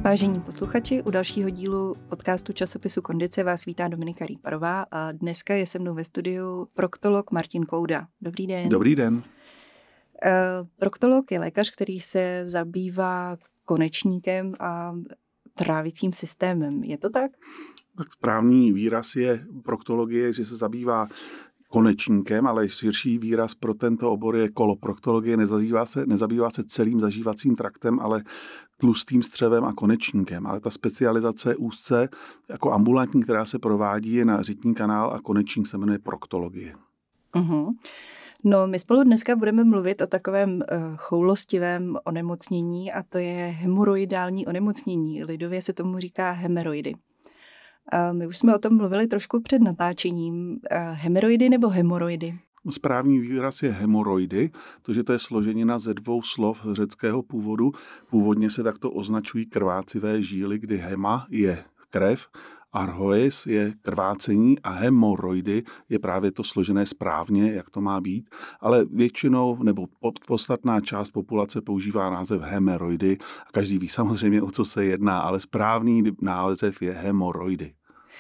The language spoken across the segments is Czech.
Vážení posluchači, u dalšího dílu podcastu časopisu Kondice vás vítá Dominika Rýparová a dneska je se mnou ve studiu proktolog Martin Kouda. Dobrý den. Dobrý den. Proktolog je lékař, který se zabývá konečníkem a trávicím systémem. Je to tak? Tak správný výraz je proktologie, že se zabývá konečníkem, ale širší výraz pro tento obor je koloproktologie. Nezabývá se celým zažívacím traktem, ale tlustým střevem a konečníkem. Ale ta specializace úzce jako ambulantní, která se provádí, je na řitní kanál a konečník se jmenuje proktologie. Uh-huh. No, my spolu dneska budeme mluvit o takovém choulostivém onemocnění a to je hemoroidální onemocnění. Lidově se tomu říká hemeroidy. My už jsme o tom mluvili trošku před natáčením. Hemeroidy nebo hemoroidy? Správný výraz je hemoroidy, protože to je složenina ze dvou slov řeckého původu. Původně se takto označují krvácivé žíly, kdy hema je krev, arhoes je krvácení a hemoroidy je právě to složené správně, jak to má být, ale většinou nebo podstatná část populace používá název hemeroidy a každý ví samozřejmě, o co se jedná, ale správný název je hemoroidy.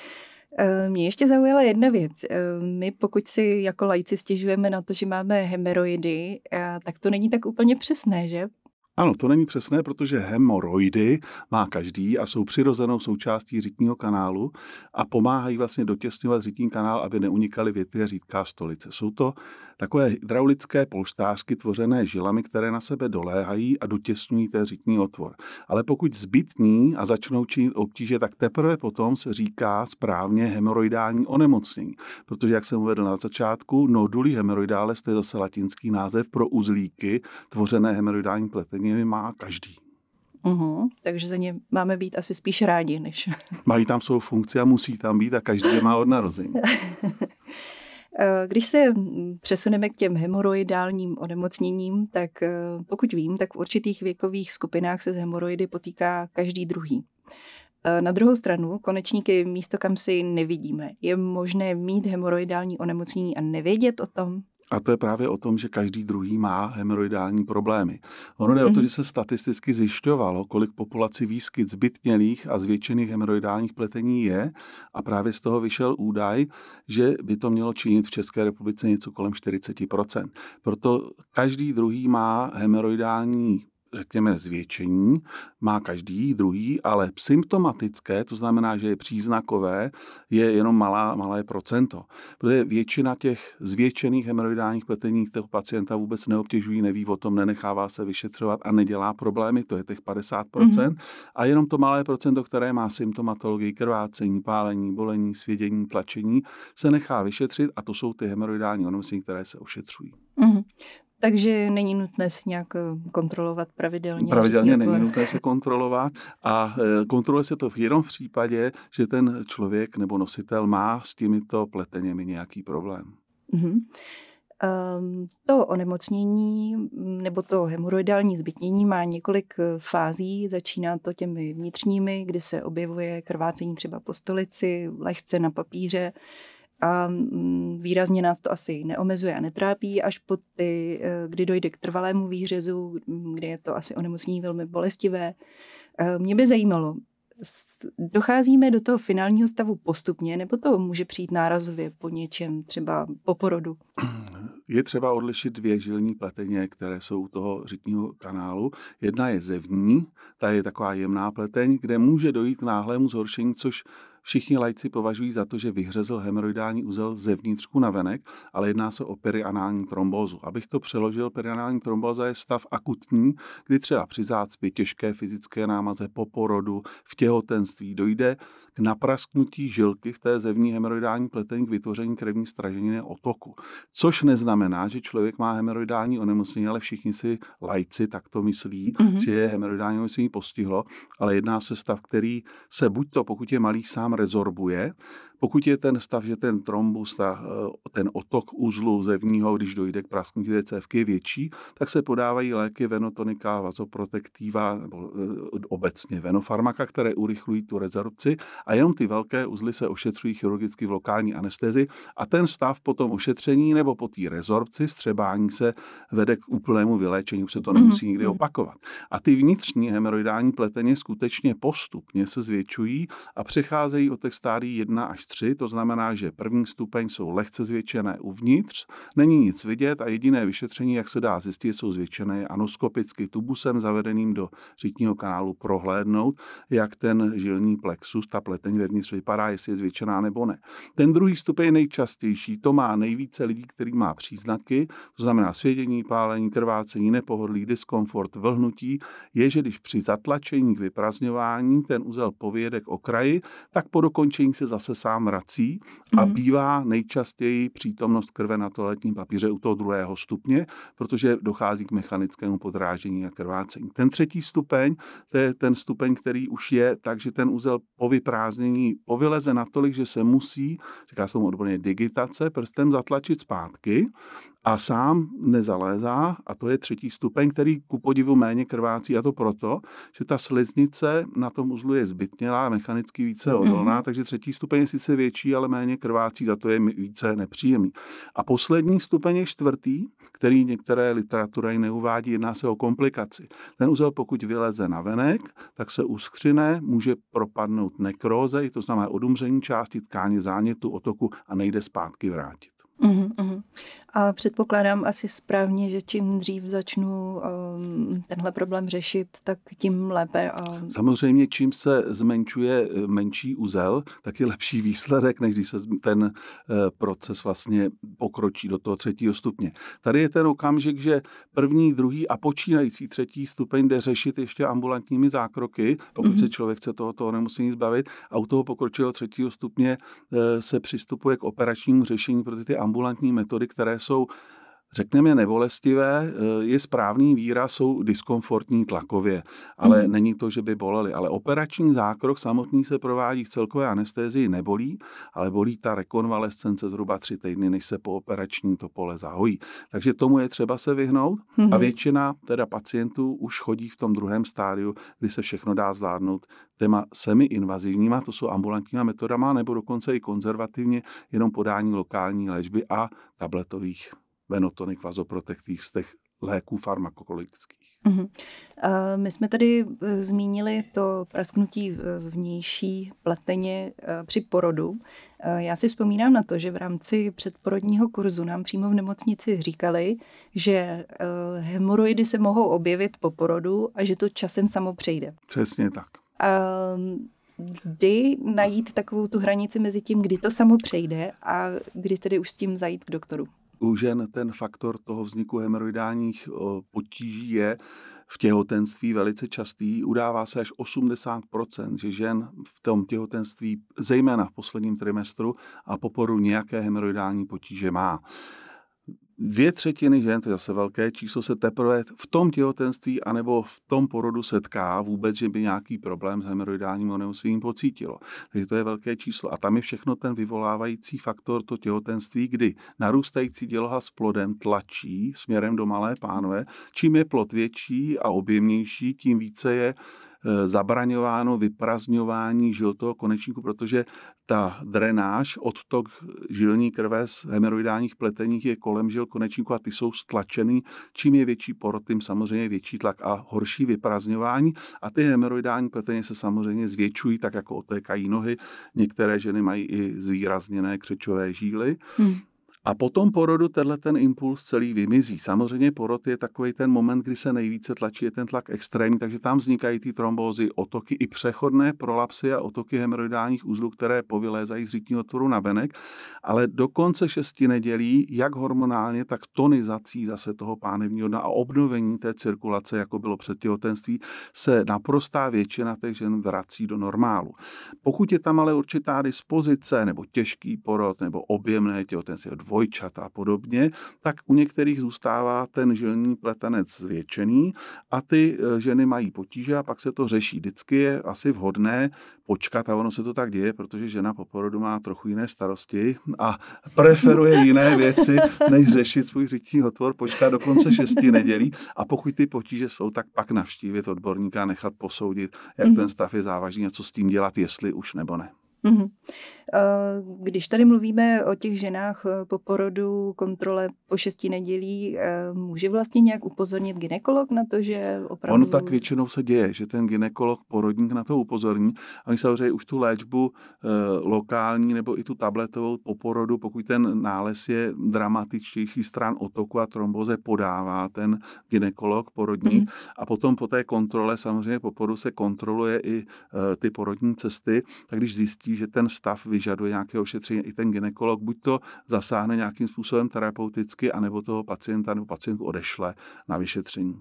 Mě ještě zaujala jedna věc. My pokud si jako laici stěžujeme na to, že máme hemeroidy, tak to není tak úplně přesné, že? Ano, to není přesné, protože hemoroidy má každý a jsou přirozenou součástí řitního kanálu a pomáhají vlastně dotěsňovat řitní kanál, aby neunikaly větví a řídká stolice. Jsou to takové hydraulické polštářky tvořené žilami, které na sebe doléhají a dotěsňují ten řitní otvor. Ale pokud zbytní a začnou činit obtíže, tak teprve potom se říká správně hemoroidální onemocnění. Protože, jak jsem uvedl na začátku, noduli hemoroidáles, to je zase latinský název pro uzlíky tvořené hemoroidální pleteninami, má každý. Takže za ně máme být asi spíš rádi, než... Mají tam svou funkci a musí tam být a každý je má od narození. Když se přesuneme k těm hemoroidálním onemocněním, tak pokud vím, tak v určitých věkových skupinách se s hemoroidy potýká každý druhý. Na druhou stranu, konečníky místo, kam si nevidíme. Je možné mít hemoroidální onemocnění a nevědět o tom? A to je právě o tom, že každý druhý má hemoroidální problémy. Ono jde o to, že se statisticky zjišťovalo, kolik populaci výskyt zbytnělých a zvětšených hemoroidálních pletení je a právě z toho vyšel údaj, že by to mělo činit v České republice něco kolem 40%. Proto každý druhý má hemoroidální řekněme zvětšení, má každý druhý, ale symptomatické, to znamená, že je příznakové, je jenom malé procento. Protože většina těch zvětšených hemoroidálních pletení toho pacienta vůbec neobtěžují, neví o tom, nenechává se vyšetřovat a nedělá problémy, to je těch 50%. A jenom to malé procento, které má symptomatologii, krvácení, pálení, bolení, svědění, tlačení, se nechá vyšetřit a to jsou ty hemoroidální onemocnění, které se ošetřují. Takže není nutné se nějak kontrolovat pravidelně? Pravidelně není nutné se kontrolovat a kontroluje se to jenom v případě, že ten člověk nebo nositel má s těmito pleteněmi nějaký problém. To onemocnění nebo to hemoroidální zbytnění má několik fází. Začíná to těmi vnitřními, kdy se objevuje krvácení třeba po stolici, lehce na papíře, a výrazně nás to asi neomezuje a netrápí, až po ty, kdy dojde k trvalému výřezu, kde je to asi onemocnění velmi bolestivé. Mě by zajímalo, docházíme do toho finálního stavu postupně, nebo to může přijít nárazově po něčem, třeba po porodu? Je třeba odlišit dvě žilní pleteně, které jsou u toho řitního kanálu. Jedna je zevní, ta je taková jemná pleteň, kde může dojít k náhlému zhoršení, což všichni laici považují za to, že vyhřezl hemoroidální uzel zevnitřku navenek, ale jedná se o perianální trombózu. Abych to přeložil, perianální trombóza je stav akutní, kdy třeba při zácpě, těžké fyzické námaze, po porodu, v těhotenství dojde k naprasknutí žilky v té zevní hemoroidální pletení k vytvoření krevní straženiny otoku. Což neznamená, že člověk má hemoroidální onemocnění, ale všichni si laici takto myslí, že je hemoroidální onemocnění postihlo, ale jedná se stav, který se buď to, pokud je malý, sám rezorbuje, Pokud je ten stav, že ten trombus, ten otok uzlu zevního, když dojde k prasknutí té cévky, je větší, tak se podávají léky venotonika, vazoprotektiva nebo obecně venofarmaka, které urychlují tu rezorpci a jenom ty velké uzly se ošetřují chirurgicky v lokální anestezi a ten stav po tom ošetření nebo po té rezorpci, střebání se vede k úplnému vyléčení, už se to nemusí nikdy opakovat. A ty vnitřní hemoroidální pleteně skutečně postupně se zvětšují a přecházejí od těch stádií 1 až 3, to znamená, že první stupeň jsou lehce zvětšené uvnitř, není nic vidět a jediné vyšetření, jak se dá zjistit, jsou zvětšené anoskopicky tubusem zavedeným do řitního kanálu prohlédnout, jak ten žilní plexus, ta pleteň vevnitř vypadá, jestli je zvětšená nebo ne. Ten druhý stupeň je nejčastější, to má nejvíce lidí, který má příznaky, to znamená svědění, pálení, krvácení, nepohodlí, diskomfort, vlhnutí, je, že když při zatlačení k vyprazňování ten uzel povyjede k okraji, tak po dokončení se zase sám vrací a bývá nejčastěji přítomnost krve na toaletním papíře u toho druhého stupně, protože dochází k mechanickému podráždění a krvácení. Ten třetí stupeň, to je ten stupeň, který už je tak, že ten uzel po vyprázdnění povyleze natolik, že se musí, říká se tomu odborně digitace, prstem zatlačit zpátky a sám nezalézá a to je třetí stupeň, který ku podivu méně krvácí a to proto, že ta sliznice na tom uzlu je zbytnělá, mechanicky více odolná, takže třetí stupeň je sice větší, ale méně krvácí, za to je více nepříjemný. A poslední stupeň je čtvrtý, který některé literatury neuvádí, jedná se o komplikaci. Ten uzel pokud vyleze na venek, tak se uskřine, může propadnout nekróze, to znamená odumření části tkáně, zánětu, otoku a nejde zpátky vrátit. A předpokládám asi správně, že čím dřív začnu tenhle problém řešit, tak tím lépe. Samozřejmě, čím se zmenšuje menší uzel, tak je lepší výsledek, než když se ten proces vlastně pokročí do toho třetího stupně. Tady je ten okamžik, že první, druhý a počínající třetí stupeň jde řešit ještě ambulantními zákroky, pokud se člověk chce toho nemusí zbavit, a u toho pokročilého třetího stupně se přistupuje k operačnímu řešení, protože ty ambulantní metody, které jsou, řekněme, nebolestivé, je správný výraz, jsou diskomfortní tlakově, ale není to, že by bolely. Ale operační zákrok samotný se provádí v celkové anestézii, nebolí, ale bolí ta rekonvalescence zhruba 3 týdny, než se po operační to pole zahojí. Takže tomu je třeba se vyhnout a většina teda pacientů už chodí v tom druhém stádiu, kdy se všechno dá zvládnout téma semi-invazivníma, to jsou ambulantníma metodama, nebo dokonce i konzervativně jenom podání lokální léčby a tabletových venotonik, vazoprotektiv z těch léků farmakologických. My jsme tady zmínili to prasknutí vnější pleteně při porodu. Já si vzpomínám na to, že v rámci předporodního kurzu nám přímo v nemocnici říkali, že hemoroidy se mohou objevit po porodu a že to časem samo přejde. Přesně tak. Kdy najít takovou tu hranici mezi tím, kdy to samo přejde a kdy tedy už s tím zajít k doktoru? U žen ten faktor toho vzniku hemoroidálních potíží je v těhotenství velice častý. Udává se až 80%, že žen v tom těhotenství, zejména v posledním trimestru a po porodu nějaké hemoroidální potíže má. 2/3 žen, to je zase velké číslo, se teprve v tom těhotenství anebo v tom porodu setká vůbec, že by nějaký problém s hemoroidálním onemocněním pocítilo. Takže to je velké číslo. A tam je všechno ten vyvolávající faktor, to těhotenství, kdy narůstající děloha s plodem tlačí směrem do malé pánve. Čím je plod větší a objemnější, tím více je zabraňováno vyprazňování žil toho konečníku, protože ta drenáž, odtok žilní krve z hemoroidálních pleteních je kolem žil konečníku a ty jsou stlačený. Čím je větší porod, tím samozřejmě větší tlak a horší vyprazňování. A ty hemoroidální pleteně se samozřejmě zvětšují, tak jako otékají nohy. Některé ženy mají i zvýrazněné křečové žíly. A po tom porodu ten impuls celý vymizí. Samozřejmě porod je takový ten moment, kdy se nejvíce tlačí, je ten tlak extrémní, takže tam vznikají ty trombózy, otoky i přechodné prolapsy a otoky hemoroidálních uzlů, které povylézají z řitního otvoru na venek, ale do konce 6 nedělí, jak hormonálně, tak tonizací zase toho pánevního dna a obnovení té cirkulace, jako bylo před těhotenství, se naprostá většina těch žen vrací do normálu. Pokud je tam ale určitá dispozice, nebo těžký porod, nebo objemné těhotenství, dvojčat a podobně, tak u některých zůstává ten žilní pletenec zvětšený a ty ženy mají potíže a pak se to řeší. Vždycky je asi vhodné počkat a ono se to tak děje, protože žena po porodu má trochu jiné starosti a preferuje jiné věci, než řešit svůj řitní otvor, počkat do konce 6 nedělí a pokud ty potíže jsou, tak pak navštívit odborníka a nechat posoudit, jak ten stav je závažný a co s tím dělat, jestli už nebo ne. Když tady mluvíme o těch ženách po porodu, kontrole po 6 nedělí, může vlastně nějak upozornit gynekolog na to, že opravdu... Ono tak většinou se děje, že ten gynekolog, porodník na to upozorní a my samozřejmě už tu léčbu lokální nebo i tu tabletovou po porodu, pokud ten nález je dramatičtější stran otoku a tromboze, podává ten gynekolog, porodník a potom po té kontrole samozřejmě po porodu se kontroluje i ty porodní cesty, tak když zjistí, že ten stav vyžaduje nějaké ošetření, i ten gynekolog buď to zasáhne nějakým způsobem terapeuticky, anebo toho pacienta nebo pacientku odešle na vyšetření.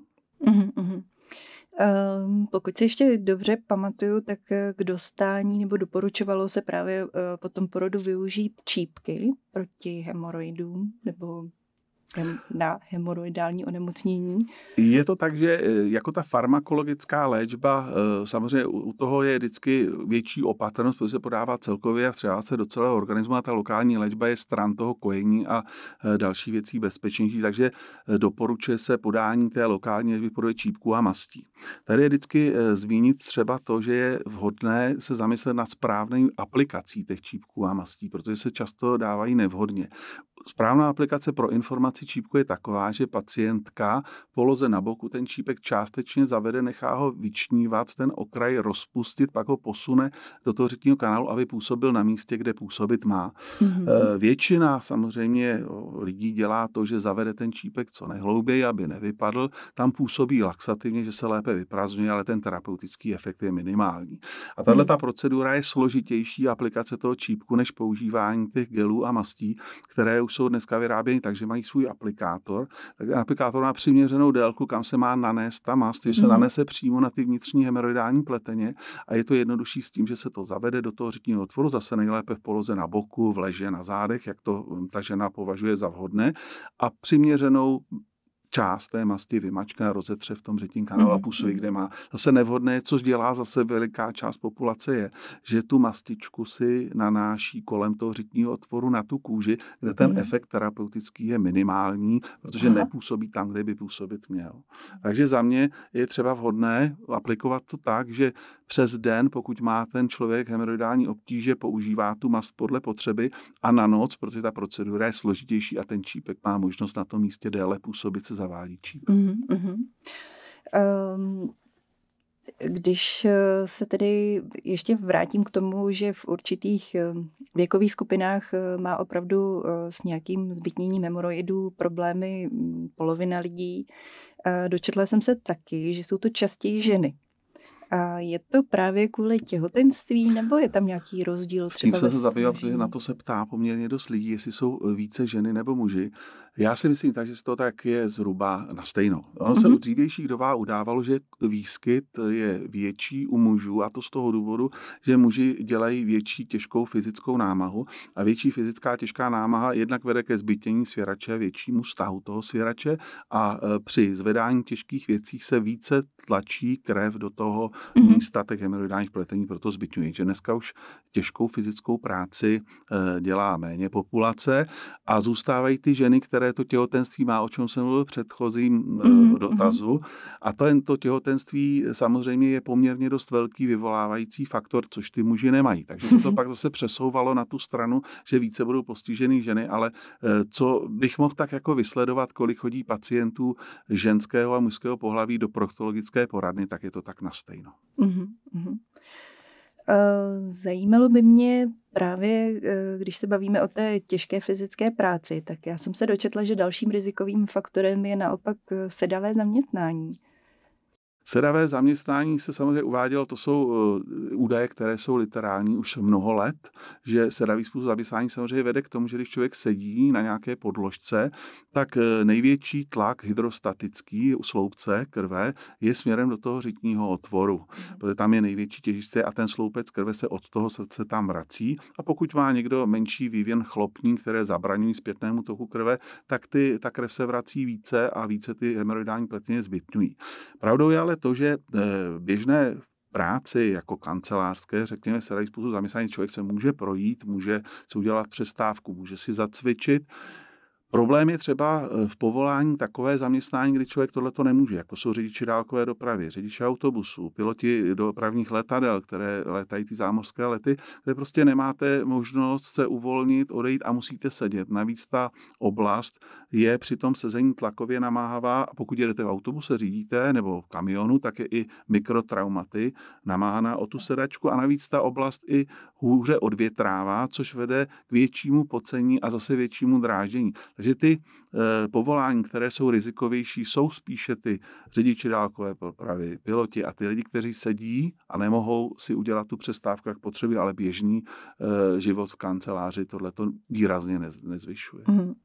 Pokud si ještě dobře pamatuju, tak k dostání nebo doporučovalo se právě po tom porodu využít čípky proti hemoroidům nebo na hemoroidální onemocnění. Je to tak, že jako ta farmakologická léčba, samozřejmě u toho je vždycky větší opatrnost, protože se podává celkově a vstřebává se do celého organismu a ta lokální léčba je stran toho kojení a další věcí bezpečnější, takže doporučuje se podání té lokální léčby podle čípků a mastí. Tady je vždycky zmínit třeba to, že je vhodné se zamyslet nad správnou aplikací těch čípků a mastí, protože se často dávají nevhodně. Správná aplikace pro informaci čípku je taková, že pacientka poloze na boku ten čípek částečně zavede, nechá ho vyčnívat, ten okraj rozpustit, pak ho posune do toho řitního kanálu, aby působil na místě, kde působit má. Většina samozřejmě lidí dělá to, že zavede ten čípek co nejhlouběji, aby nevypadl. Tam působí laxativně, že se lépe vyprazňuje, ale ten terapeutický efekt je minimální. A tato procedura je složitější aplikace toho čípku než používání těch gelů a mastí, které už jsou dneska vyráběny, takže mají svůj aplikátor. Tak aplikátor má přiměřenou délku, kam se má nanést ta mast, že se nanese přímo na ty vnitřní hemoroidální pleteně a je to jednodušší s tím, že se to zavede do toho řitního otvoru, zase nejlépe v poloze na boku, v leže, na zádech, jak to ta žena považuje za vhodné a přiměřenou část té masti vymačká a rozetře v tom řitním kanálu a působí, kde má. Zase nevhodné, což dělá zase veliká část populace je, že tu mastičku si nanáší kolem toho řitního otvoru na tu kůži, kde ten efekt terapeutický je minimální, protože nepůsobí tam, kde by působit měl. Takže za mě je třeba vhodné aplikovat to tak, že přes den, pokud má ten člověk hemoroidální obtíže, používá tu mast podle potřeby a na noc, protože ta procedura je složitější a ten čípek má možnost na tom místě déle působit, se zavádí čípek. Když se tedy ještě vrátím k tomu, že v určitých věkových skupinách má opravdu s nějakým zbytněním hemoroidů problémy polovina lidí, dočetla jsem se taky, že jsou to častěji ženy. A je to právě kvůli těhotenství, nebo je tam nějaký rozdíl? S tím jsem se zabýval, protože na to se ptá poměrně dost lidí, jestli jsou více ženy nebo muži. Já si myslím tak, že to tak je zhruba na stejno. Ono se u dřívějších dobách udávalo, že výskyt je větší u mužů a to z toho důvodu, že muži dělají větší těžkou fyzickou námahu a větší fyzická těžká námaha jednak vede ke zbytění svěrače, většímu stahu toho svěrače a při zvedání těžkých věcí se více tlačí krev do toho místa těch hemoroidálních pletení, proto zbytňují. Že dneska už těžkou fyzickou práci dělá méně populace a zůstávají ty ženy, které to těhotenství má, o čem jsem mluvil v předchozím dotazu. A to těhotenství samozřejmě je poměrně dost velký vyvolávající faktor, což ty muži nemají. Takže se to pak zase přesouvalo na tu stranu, že více budou postižený ženy, ale co bych mohl tak jako vysledovat, kolik chodí pacientů ženského a mužského pohlaví do proktologické poradny, tak je to tak na stejno. Zajímalo by mě právě, když se bavíme o té těžké fyzické práci, tak já jsem se dočetla, že dalším rizikovým faktorem je naopak sedavé zaměstnání. Sedavé zaměstnání se samozřejmě uvádělo, to jsou údaje, které jsou literální už mnoho let, že sedavý způsob zaměstnání samozřejmě vede k tomu, že když člověk sedí na nějaké podložce, tak největší tlak hydrostatický u sloupce krve je směrem do toho řitního otvoru, protože tam je největší těžiště a ten sloupec krve se od toho srdce tam vrací a pokud má někdo menší vývěn chlopní, které zabraňují zpětnému toku krve, tak ta krev se vrací více a více ty hemoroidální pletině zbytňují. Pravdou je ale to, že běžné práci jako kancelářské, řekněme, sedavý způsob zaměstnání, člověk se může projít, může si udělat přestávku, může si zacvičit. Problém je třeba v povolání takové zaměstnání, kdy člověk tohleto nemůže, jako jsou řidiči dálkové dopravy, řidiči autobusů, piloti dopravních letadel, které létají ty zámořské lety, kde prostě nemáte možnost se uvolnit, odejít a musíte sedět. Navíc ta oblast je při tom sezení tlakově namáhavá a pokud jedete v autobuse, řídíte nebo v kamionu, tak je i mikrotraumaty namáhaná o tu sedačku a navíc ta oblast i hůře odvětrává, což vede k většímu pocení a zase většímu dráždění. Takže ty povolání, které jsou rizikovější, jsou spíše ty řidiči dálkové dopravy, piloti a ty lidi, kteří sedí a nemohou si udělat tu přestávku, jak potřebují, ale běžný život v kanceláři tohleto výrazně nezvyšuje.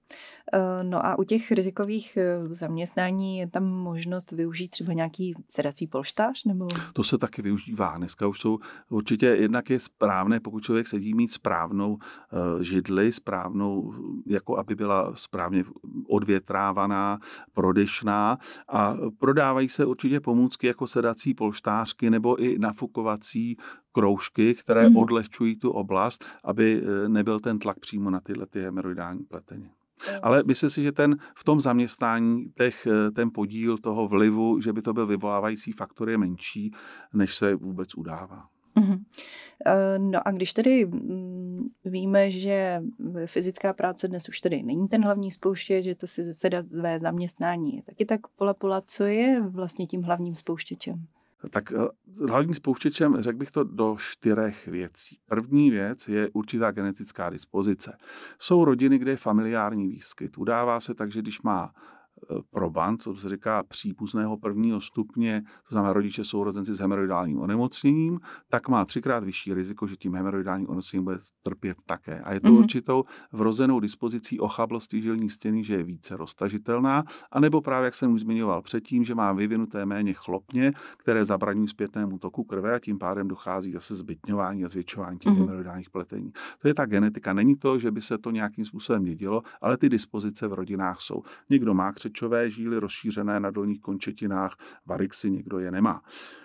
No a u těch rizikových zaměstnání je tam možnost využít třeba nějaký sedací polštář? Nebo? To se taky využívá. Dneska už jsou určitě, jednak je správné, pokud člověk sedí, mít správnou židli, správnou, jako aby byla správně odvětrávaná, prodyšná a prodávají se určitě pomůcky jako sedací polštářky nebo i nafukovací kroužky, které odlehčují tu oblast, aby nebyl ten tlak přímo na tyhle hemoroidální pleteně. Ale myslím si, že v tom zaměstnání ten podíl toho vlivu, že by to byl vyvolávající faktor, je menší, než se vůbec udává. No a když tedy víme, že fyzická práce dnes už tedy není ten hlavní spouštěč, že to si sedavé zaměstnání je taky tak pola, co je vlastně tím hlavním spouštěčem? Tak hlavním spouštěčem, řekl bych to, do 4 věcí. První věc je určitá genetická dispozice. Jsou rodiny, kde je familiární výskyt. Udává se tak, že když má proband, co se říká příbuzného prvního stupně, to znamená rodiče sourozenci s hemoroidálním onemocněním, tak má 3x vyšší riziko, že tím hemoroidálním onemocněním bude trpět také. A je to určitou vrozenou dispozicí ochablosti žilní stěny, že je více roztažitelná, anebo právě, jak jsem už zmiňoval předtím, že má vyvinuté méně chlopně, které zabraňují zpětnému toku krve a tím pádem dochází zase zbytňování a zvětšování těch hemoroidálních pletení. To je ta genetika. Není to, že by se to nějakým způsobem dědilo, ale ty dispozice v rodinách jsou. Někdo má křečové žíly rozšířené na dolních končetinách, varixy, někdo je nemá.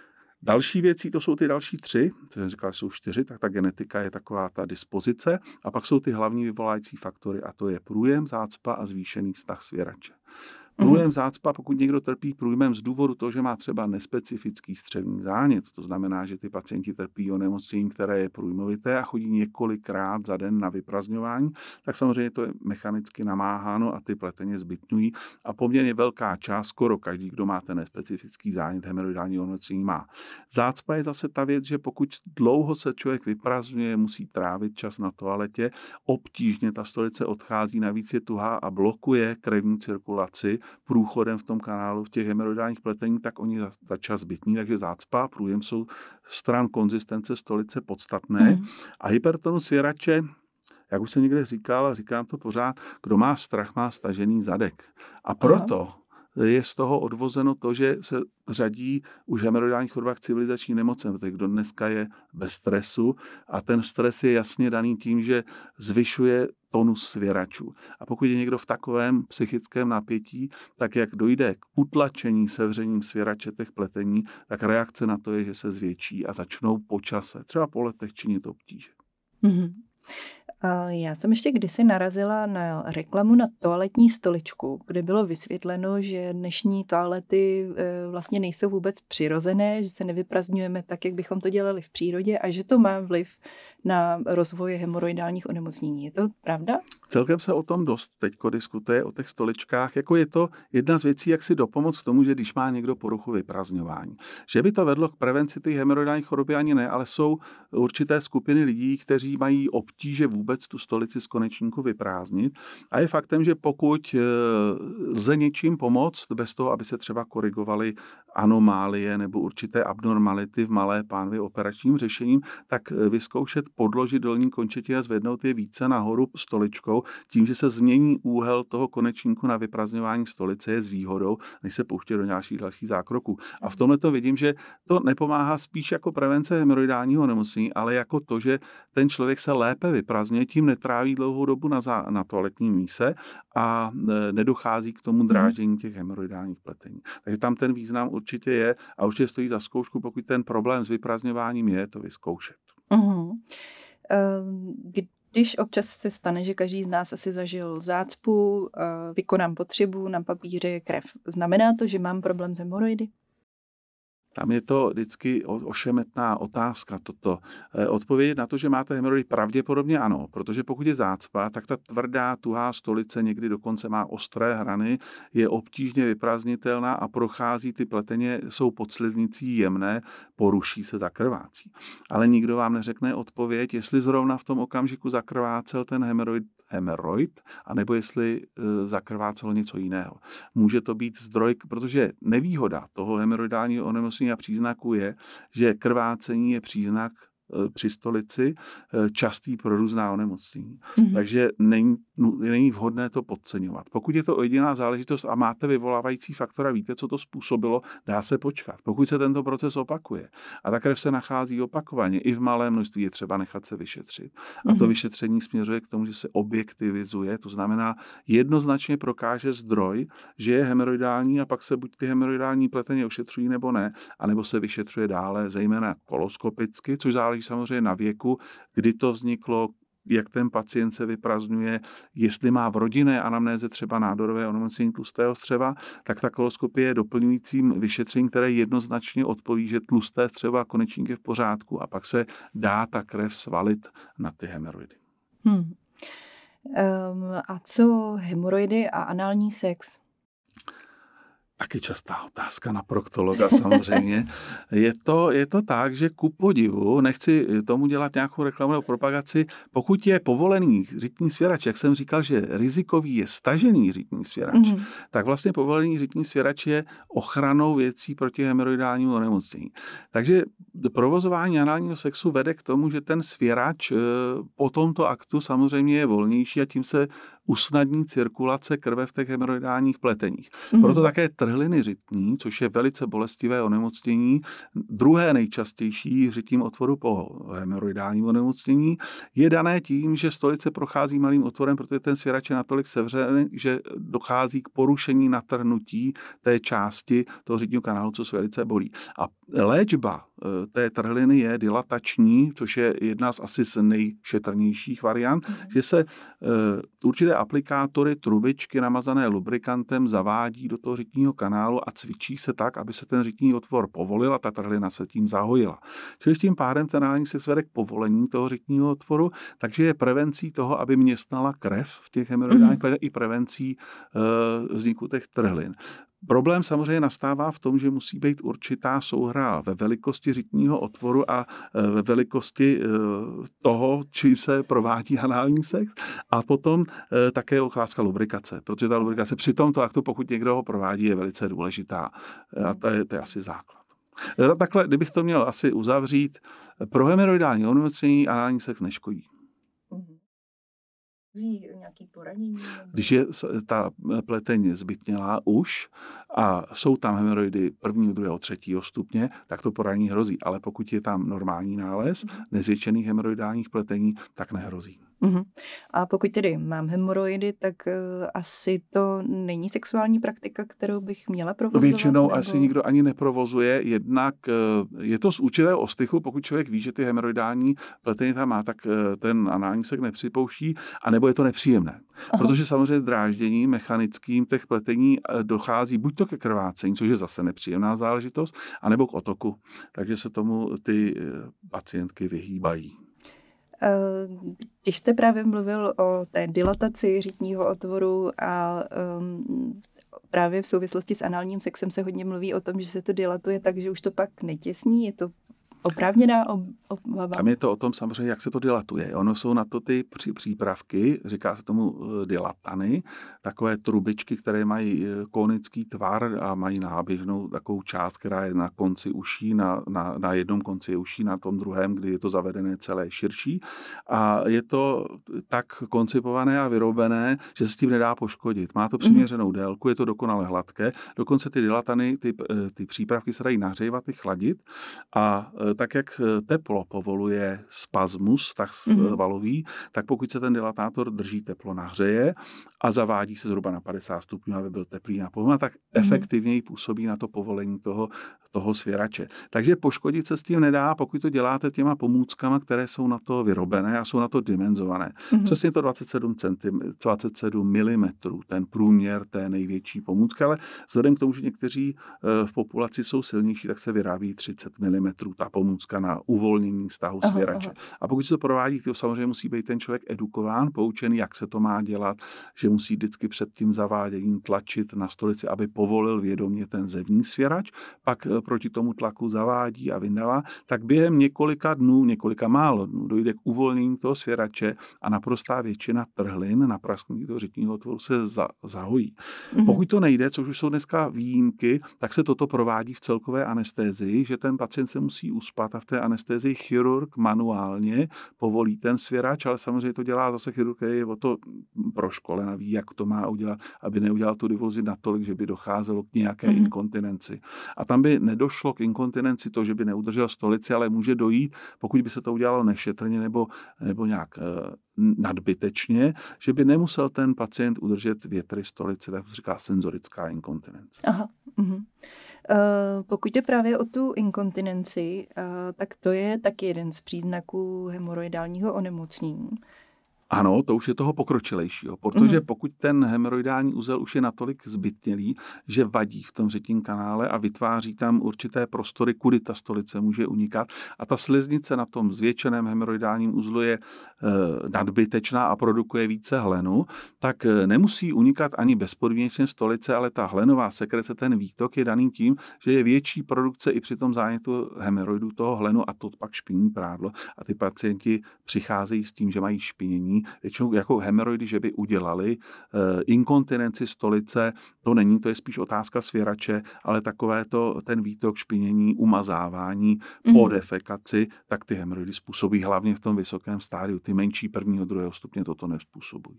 Další věcí, to jsou ty další 3, co jsem říkal, jsou 4, tak ta genetika je taková ta dispozice a pak jsou ty hlavní vyvolající faktory a to je průjem, zácpa a zvýšený vztah svěrače. Průjem zácpa, pokud někdo trpí průjmem z důvodu toho, že má třeba nespecifický střevní zánět, to znamená, že ty pacienti trpí onemocněním, které je průjmovité a chodí několikrát za den na vyprazňování, tak samozřejmě to je mechanicky namáháno a ty pleteně zbytňují a poměrně velká část, skoro každý, kdo má ten nespecifický zánět hemoroidální onemocnění má. Zácpa je zase ta věc, že pokud dlouho se člověk vyprazňuje, musí trávit čas na toaletě, obtížně ta stolice odchází, navíc je tuhá a blokuje krevní cirkulaci průchodem v tom kanálu v těch hemoroidálních pletení, tak oni za čas zbytní, takže zácpa a průjem jsou stran konzistence stolice podstatné. A hypertonus svěrače, jak už jsem někde říkal, a říkám to pořád, kdo má strach, má stažený zadek. A proto je z toho odvozeno to, že se řadí už hemoroidální choroba k civilizační nemocem, protože kdo dneska je bez stresu a ten stres je jasně daný tím, že zvyšuje tonus svěračů. A pokud je někdo v takovém psychickém napětí, tak jak dojde k utlačení sevřením svěrače těch pletení, tak reakce na to je, že se zvětší a začnou po čase, třeba po letech činit obtíže. Já jsem ještě kdysi narazila na reklamu na toaletní stoličku, kde bylo vysvětleno, že dnešní toalety vlastně nejsou vůbec přirozené, že se nevyprazňujeme tak, jak bychom to dělali v přírodě a že to má vliv na rozvoj hemoroidálních onemocnění. Je to pravda? Celkem se o tom dost teďko diskutuje, o těch stoličkách. Jako je to jedna z věcí, jak si dopomoct tomu, že když má někdo poruchu vyprazňování. Že by to vedlo k prevenci těch hemoroidálních choroby ani ne, ale jsou určité skupiny lidí, kteří mají obtíže vůbec tu stolici z konečníku vyprázdnit. A je faktem, že pokud lze něčím pomoct, bez toho, aby se třeba korigovaly anomálie nebo určité abnormality v malé pánvi operačním řešením, tak vyzkoušet podložit dolní končetiny a zvednout je více nahoru stoličkou, tím, že se změní úhel toho konečníku na vyprazňování stolice, je s výhodou, než se pouštět do dalších zákroků. A v tomhle to vidím, že to nepomáhá spíš jako prevence hemoroidálního onemocnění, ale jako to, že ten člověk se lépe vyprazňuje, tím netráví dlouhou dobu na toaletním míse a nedochází k tomu dráždění těch hemoroidálních pletení. Takže tam ten význam určitě je a určitě stojí za zkoušku, pokud ten problém s vyprazňováním je, to vyzkoušet. Uh-huh. Když občas se stane, že každý z nás asi zažil zácpu, vykonám potřebu, na papíře krev. Znamená to, že mám problém s hemoroidy? Tam je to vždycky ošemetná otázka toto. Odpovědět na to, že máte hemoroidy, pravděpodobně ano, protože pokud je zácpa, tak ta tvrdá, tuhá stolice někdy dokonce má ostré hrany, je obtížně vyprázdnitelná a prochází ty pleteně, jsou pod sliznicí jemné, poruší se, zakrvácí. Ale nikdo vám neřekne odpověď, jestli zrovna v tom okamžiku zakrvácel ten hemoroid, anebo jestli zakrvácelo něco jiného. Může to být zdroj, protože nevýhoda toho hemoroidálního onemocnění a příznaku je, že krvácení je příznak při stolici častý pro různá onemocnění. Takže není vhodné to podceňovat. Pokud je to ojediná záležitost a máte vyvolávající faktor a víte, co to způsobilo, dá se počkat. Pokud se tento proces opakuje a ta krev se nachází opakovaně, i v malém množství, je třeba nechat se vyšetřit. A to vyšetření směřuje k tomu, že se objektivizuje, to znamená jednoznačně prokáže zdroj, že je hemoroidální a pak se buď ty hemoroidální pleteně ošetřují nebo ne, anebo se vyšetřuje dále, zejména koloskopicky, což záleží samozřejmě na věku, kdy to vzniklo, jak ten pacient se vyprazňuje, jestli má v rodinné anamnéze třeba nádorové onemocnění tlustého střeva, tak ta koloskopie je doplňujícím vyšetřením, které jednoznačně odpoví, že tlusté střeva a konečník je v pořádku a pak se dá ta krev svalit na ty hemoroidy. A co hemoroidy a anální sex? Taky častá otázka na proktologa samozřejmě. Je to tak, že ku podivu, nechci tomu dělat nějakou reklamu nebo propagaci, pokud je povolený řitní svěrač, jak jsem říkal, že rizikový je stažený řitní svěrač, tak vlastně povolený řitní svěrač je ochranou věcí proti hemoroidálnímu onemocnění. Takže provozování análního sexu vede k tomu, že ten svěrač po tomto aktu samozřejmě je volnější a tím se usnadní cirkulace krve v těch hemoroidálních pleteních. Proto také trhliny řitní, což je velice bolestivé onemocnění, druhé nejčastější řitním otvoru po hemoroidálním onemocnění, je dané tím, že stolice prochází malým otvorem, protože ten svěrač je natolik sevřený, že dochází k porušení natrhnutí té části toho řitního kanálu, co se velice bolí. A léčba té trhliny je dilatační, což je jedna z asi z nejšetrnějších variant, že se určité aplikátory, trubičky namazané lubrikantem zavádí do toho řitního kanálu a cvičí se tak, aby se ten řitní otvor povolil a ta trhlina se tím zahojila. Čili tím pádem ten anální sex vede k povolení toho řitního otvoru, takže je prevencí toho, aby městnala krev v těch hemoroidálních pletech i prevencí vzniku těch trhlin. Problém samozřejmě nastává v tom, že musí být určitá souhra ve velikosti řitního otvoru a ve velikosti toho, čím se provádí anální sex. A potom také je otázka lubrikace, protože ta lubrikace při tomto aktu, pokud někdo ho provádí, je velice důležitá. A to je asi základ. Takhle, kdybych to měl asi uzavřít, pro hemoroidální onemocnění anální sex neškodí. Nějaký poranění? Když je ta pleteň zbytnělá už a jsou tam hemoroidy 1., 2., 3. stupně, tak to poranění hrozí. Ale pokud je tam normální nález nezvětšených hemoroidálních pletení, tak nehrozí. A pokud tedy mám hemoroidy, tak asi to není sexuální praktika, kterou bych měla provozovat? Většinou nebo... asi nikdo ani neprovozuje, jednak je to z určitého ostychu, pokud člověk ví, že ty hemoroidální pletení tam má, tak ten anální sex nepřipouští, anebo je to nepříjemné. Protože samozřejmě dráždění mechanickým těch pletení dochází buď to ke krvácení, což je zase nepříjemná záležitost, anebo k otoku. Takže se tomu ty pacientky vyhýbají. Když jste právě mluvil o té dilataci řitního otvoru a právě v souvislosti s análním sexem se hodně mluví o tom, že se to dilatuje tak, že už to pak netěsní, je to oprávněná obava? Tam je to o tom samozřejmě, jak se to dilatuje. Ono jsou na to ty přípravky, říká se tomu dilatany, takové trubičky, které mají konický tvar a mají náběžnou takovou část, která je na konci uší, na jednom konci uší, na tom druhém, kdy je to zavedené celé širší. A je to tak koncipované a vyrobené, že se s tím nedá poškodit. Má to přiměřenou délku, je to dokonale hladké. Dokonce ty dilatany, ty přípravky se dají nahřívat i chladit a tak, jak teplo povoluje spasmus, tak svalový, tak pokud se ten dilatátor drží, teplo nahřeje a zavádí se zhruba na 50 stupňů, aby byl teplý na povrchu, tak efektivněji působí na to povolení toho svěrače. Takže poškodit se s tím nedá, pokud to děláte těma pomůckama, které jsou na to vyrobené a jsou na to dimenzované. Přesně to 27 mm, ten průměr té největší pomůcky, ale vzhledem k tomu, že někteří v populaci jsou silnější, tak se vyrábí 30 mm ta pomůcka na uvolnění stahu svěrače. A pokud se to provádí, to samozřejmě musí být ten člověk edukován, poučený, jak se to má dělat, že musí vždycky před tím zaváděním tlačit na stolici, aby povolil vědomě ten zevní svěrač, pak proti tomu tlaku zavádí a vyndává, tak během několika málo dnů dojde k uvolnění toho svěrače a naprostá většina trhlin na prasknutí toho řitního otvoru se zahojí. Pokud to nejde, což už jsou dneska výjimky, tak se toto provádí v celkové anestézii, že ten pacient se musí uspat a v té anestézii chirurg manuálně povolí ten svěrač, ale samozřejmě to dělá zase chirurg, který je o to proškolen a ví, jak to má udělat, aby neudělal tu difuzi natolik, že by docházelo k nějaké inkontinenci. A tam by nedošlo k inkontinenci to, že by neudržel stolici, ale může dojít, pokud by se to udělalo nešetrně nebo nějak nadbytečně, že by nemusel ten pacient udržet větry stolice, tak se říká senzorická inkontinence. Aha. Pokud je právě o tu inkontinenci, tak to je taky jeden z příznaků hemoroidálního onemocnění. Ano, to už je toho pokročilejšího, protože pokud ten hemoroidální uzel už je natolik zbytnělý, že vadí v tom řitním kanále a vytváří tam určité prostory, kudy ta stolice může unikat a ta sliznice na tom zvětšeném hemoroidálním uzlu je nadbytečná a produkuje více hlenu, tak nemusí unikat ani bezpodmínečně stolice, ale ta hlenová sekrece, ten výtok je daný tím, že je větší produkce i při tom zánětu hemoroidu toho hlenu a to pak špiní prádlo a ty pacienti přicházejí s tím, že mají špinění. Většinou jako hemoroidy, že by udělali inkontinenci stolice, to není, to je spíš otázka svěrače, ale takové to, ten výtok, špinění, umazávání po defekaci, tak ty hemoroidy způsobí hlavně v tom vysokém stádiu. Ty menší prvního, druhého stupně toto nezpůsobují.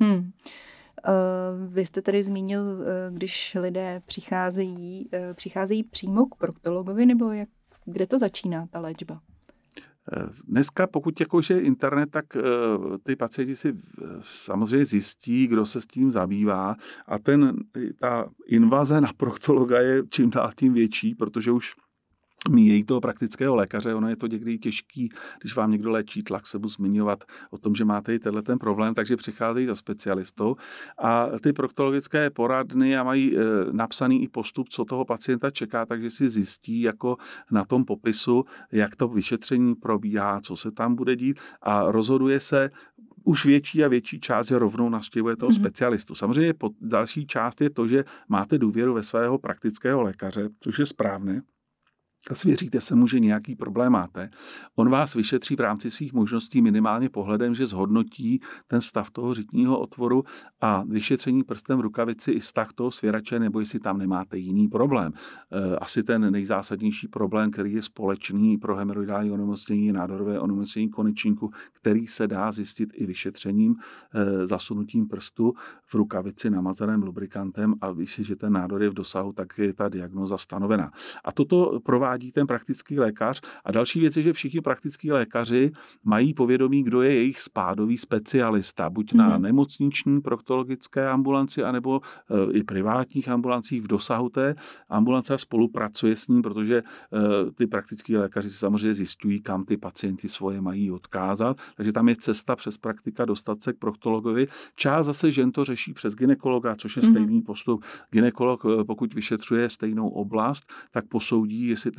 Vy jste tady zmínil, když lidé přicházejí přímo k proktologovi, nebo kde to začíná, ta léčba? Dneska, pokud jakože internet, tak ty pacienti si samozřejmě zjistí, kdo se s tím zabývá a ta invaze na proktologa je čím dál tím větší, protože už míjejí toho praktického lékaře, ono je to někdy těžký, když vám někdo léčí tlak, se budu zmiňovat o tom, že máte i ten problém, takže přicházejí za specialistou a ty proktologické poradny a mají napsaný i postup, co toho pacienta čeká, takže si zjistí jako na tom popisu, jak to vyšetření probíhá, co se tam bude dít a rozhoduje se už větší a větší část, že rovnou navštěvuje toho specialistu. Samozřejmě další část je to, že máte důvěru ve svého praktického lékaře, což je správné. A svěříte se mu, že nějaký problém máte. On vás vyšetří v rámci svých možností minimálně pohledem, že zhodnotí ten stav toho řitního otvoru a vyšetření prstem v rukavici i stav toho svěrače, nebo jestli tam nemáte jiný problém. Asi ten nejzásadnější problém, který je společný pro hemoroidální onemocnění, nádorové onemocnění konečníku, který se dá zjistit i vyšetřením, zasunutím prstu v rukavici namazaném lubrikantem a jestliže ten nádor je v dosahu, tak je ta diagnóza stanovena. A toto provádí ten praktický lékař. A další věc je, že všichni praktický lékaři mají povědomí, kdo je jejich spádový specialista, buď na nemocniční proktologické ambulanci, anebo i privátních ambulancích v dosahu té ambulance a spolupracuje s ním, protože ty praktický lékaři si samozřejmě zjišťují, kam ty pacienti svoje mají odkázat. Takže tam je cesta přes praktika dostat se k proktologovi. Část zase žen to řeší přes gynekologa, což je stejný postup. Gynekolog, pokud vyšetřuje stejnou oblast, tak posoudí, jestli ten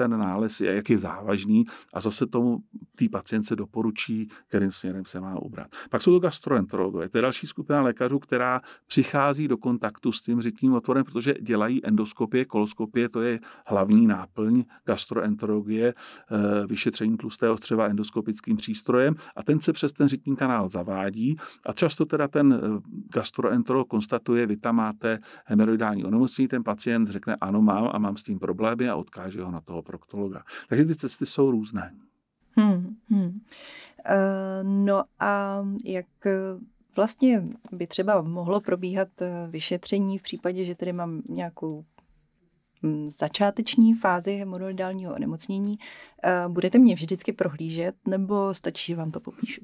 ten nález je, jak je závažný a zase tomu té pacientce doporučí, kterým směrem se má ubrat. Pak jsou to gastroenterologové. To je další skupina lékařů, která přichází do kontaktu s tím řitním otvorem, protože dělají endoskopie, koloskopie, to je hlavní náplň gastroenterologie, vyšetření tlustého střeva endoskopickým přístrojem a ten se přes ten řitní kanál zavádí a často teda ten gastroenterolog konstatuje, vy tam máte hemoroidální onemocnění, ten pacient řekne ano, mám a mám s tím problémy a odkáže ho na toho proktologa. Takže ty cesty jsou různé. No a jak vlastně by třeba mohlo probíhat vyšetření v případě, že tedy mám nějakou začáteční fázi hemoroidálního onemocnění? Budete mě vždycky prohlížet, nebo stačí, že vám to popíšu?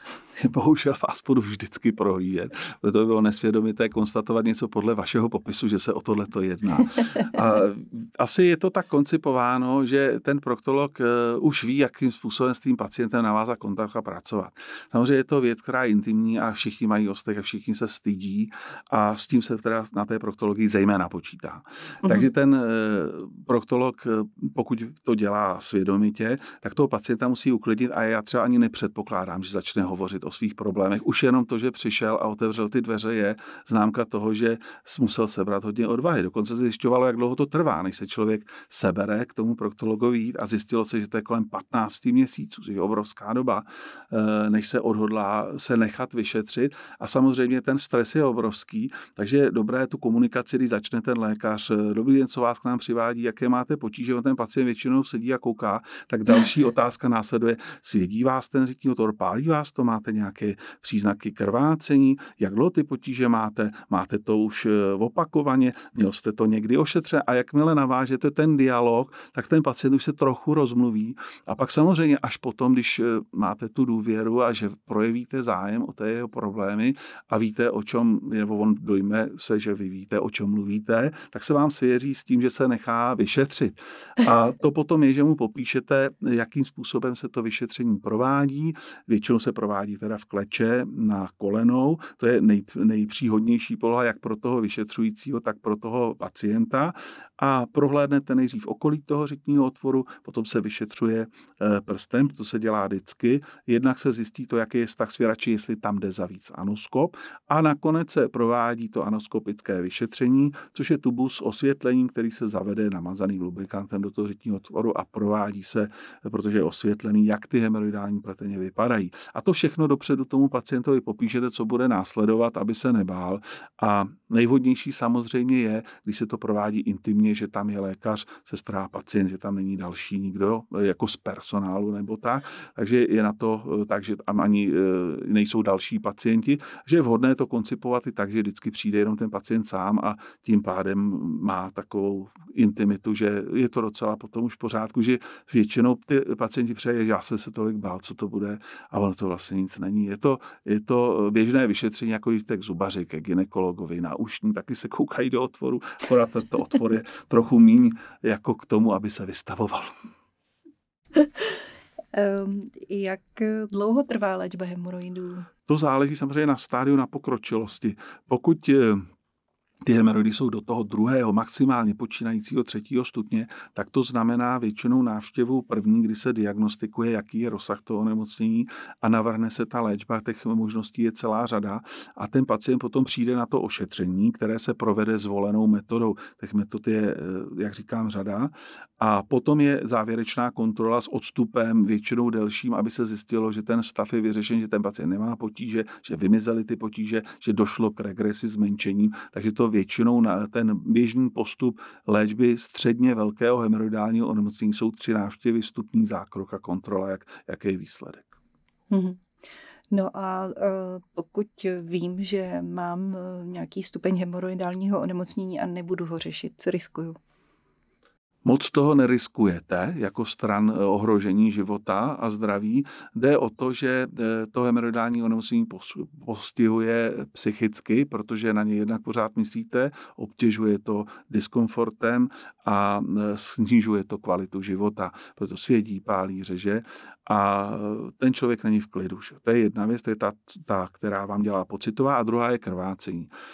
Bohužel vás budu vždycky prohlížet. To by bylo nesvědomité konstatovat něco podle vašeho popisu, že se o tohleto jedná. A asi je to tak koncipováno, že ten proktolog už ví, jakým způsobem s tím pacientem navázat kontakt a pracovat. Samozřejmě je to věc, která je intimní a všichni mají ostech a všichni se stydí a s tím se teda na té proktologii zejména počítá. Takže ten proktolog, pokud to dělá svědomitě, tak toho pacienta musí uklidnit a já třeba ani nepředpokládám, že začne hovořit o svých problémech. Už jenom to, že přišel a otevřel ty dveře, je známka toho, že musel sebrat hodně odvahy. Dokonce se zjišťovalo, jak dlouho to trvá, než se člověk sebere k tomu proktologovi jít a zjistilo se, že to je kolem 15 měsíců, což je obrovská doba, než se odhodlá se nechat vyšetřit. A samozřejmě ten stres je obrovský, takže je dobré tu komunikaci, když začne ten lékař, dobrý den, co vás k nám přivádí, jaké máte potíže, ten pacient většinou sedí a kouká, tak další otázka následuje, svědí vás ten řitní otvor, pálí vás to, máte nějaké příznaky krvácení, jak dlouho ty potíže máte to už opakovaně, měl jste to někdy ošetřené a jakmile navážete ten dialog, tak ten pacient už se trochu rozmluví a pak samozřejmě až potom, když máte tu důvěru a že projevíte zájem o té jeho problémy a víte, o čem, nebo on dojme se, že vy víte, o čem mluvíte, tak se vám svěří s tím, že se nechá vyšetřit. A to potom je, že mu popíšete, jakým způsobem se to vyšetření provádí. Většinou se provádí teda v kleče na kolenou. To je nejpříhodnější poloha jak pro toho vyšetřujícího, tak pro toho pacienta. A prohlédnete nejdřív okolí toho řitního otvoru, potom se vyšetřuje prstem, to se dělá vždycky. Jednak se zjistí to, jaký je vztah svěrači, jestli tam jde za víc anoskop. A nakonec se provádí to anoskopické vyšetření, což je tubus s osvětlením, který se zavede namazaný lubrikantem do toho řitního otvoru a provádí se, protože je osvětlený, jak ty hemoroidální pleteně vypadají. A to všechno dopředu tomu pacientovi popíšete, co bude následovat, aby se nebál. A nejvhodnější samozřejmě je, když se to provádí intimně, že tam je lékař, sestra a pacient, že tam není další nikdo jako z personálu nebo tak. Takže je na to tak, že tam ani nejsou další pacienti, že je vhodné to koncipovat i tak, že vždycky přijde jenom ten pacient sám a tím pádem má takovou intimitu, že je to docela potom už v pořádku, že většinou ty pacienti přejí, já jsem se tolik bál, co to bude a ono to vlastně nic není. Je to běžné vyšetření, jako jdete k zubaři, ke gynekologovi, na ušní, taky se koukají do otvoru, akorát to otvor je trochu míň jako k tomu, aby se vystavoval. Jak dlouho trvá léčba hemoroidů? To záleží samozřejmě na stádiu, na pokročilosti. Pokud ty hemoroidy jsou do toho druhého, maximálně počínajícího 3. stupně, tak to znamená většinou návštěvu první, kdy se diagnostikuje, jaký je rozsah toho onemocnění a navrhne se ta léčba. Těch možností je celá řada a ten pacient potom přijde na to ošetření, které se provede zvolenou metodou. Těch metod je, jak říkám, řada. A potom je závěrečná kontrola s odstupem většinou delším, aby se zjistilo, že ten stav je vyřešen, že ten pacient nemá potíže, že vymizely ty potíže, že došlo k regresi, zmenšením. Takže to většinou na ten běžný postup léčby středně velkého hemoroidálního onemocnění jsou 3 návštěvy, vstupní zákrok a kontrola, jaký je výsledek. No a pokud vím, že mám nějaký stupeň hemoroidálního onemocnění a nebudu ho řešit, co riskuju? Moc toho neriskujete jako stran ohrožení života a zdraví. Jde o to, že to hemoroidální onemocnění postihuje psychicky, protože na ně jednak pořád myslíte, obtěžuje to diskomfortem a snižuje to kvalitu života. Proto svědí, pálí, řeže a ten člověk není v klidu. To je jedna věc, to je ta, která vám dělá pocitová a druhá je krvácení.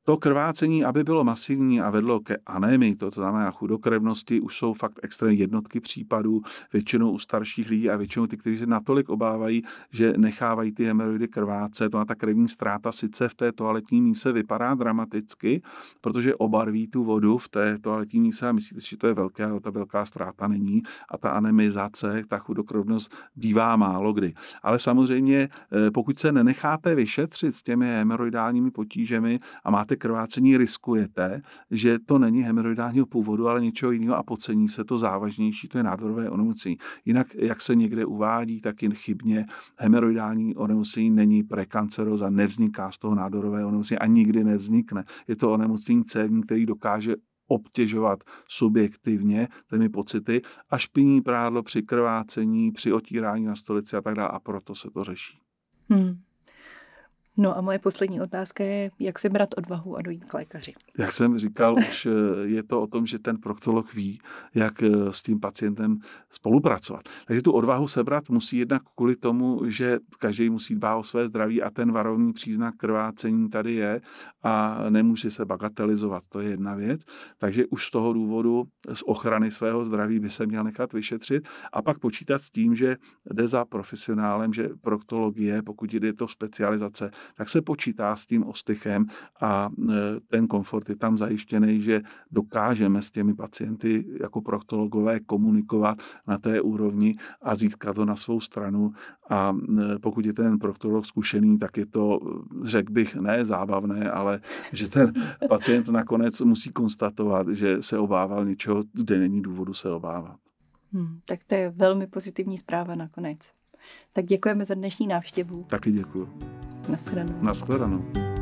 To krvácení, aby bylo masivní a vedlo ke anémii, to znamená chudokrevnosti, už jsou fakt extrémní jednotky případů, většinou u starších lidí a většinou ty, kteří se natolik obávají, že nechávají ty hemoroidy krvácet. To ta krevní ztráta sice v té toaletní míse vypadá dramaticky, protože obarví tu vodu v té toaletní míse a myslíte, že to je velké, ale ta velká ztráta není a ta anemizace, ta chudokrevnost bývá málo kdy. Ale samozřejmě, pokud se nenecháte vyšetřit s těmi hemoroidálními potížemi a máte krvácení, riskujete, že to není hemoroidálního původu, ale něčeho jiného a podcení se to závažnější, to je nádorové onemocnění. Jinak, jak se někde uvádí, tak jen chybně hemoroidální onemocnění není prekanceróza, nevzniká z toho nádorové onemocnění a nikdy nevznikne. Je to onemocnění cévní, který dokáže obtěžovat subjektivně těmi pocity a špiní prádlo při krvácení, při otírání na stolici a tak dále a proto se to řeší. No a moje poslední otázka je, jak si brát odvahu a dojít k lékaři. Jak jsem říkal, už je to o tom, že ten proktolog ví, jak s tím pacientem spolupracovat. Takže tu odvahu sebrat musí jednak kvůli tomu, že každý musí dbát o své zdraví a ten varovný příznak krvácení tady je a nemůže se bagatelizovat. To je jedna věc. Takže už z toho důvodu z ochrany svého zdraví by se měl nechat vyšetřit a pak počítat s tím, že jde za profesionálem, že proktologie, pokud je to specializace, tak se počítá s tím ostychem a ten komfort je tam zajištěný, že dokážeme s těmi pacienty jako proktologové komunikovat na té úrovni a získat to na svou stranu. A pokud je ten proktolog zkušený, tak je to, řekl bych, ne zábavné, ale že ten pacient nakonec musí konstatovat, že se obával něčeho, kde není důvodu se obávat. Tak to je velmi pozitivní zpráva nakonec. Tak děkujeme za dnešní návštěvu. Taky děkuju. Nashledanou. Nashledanou.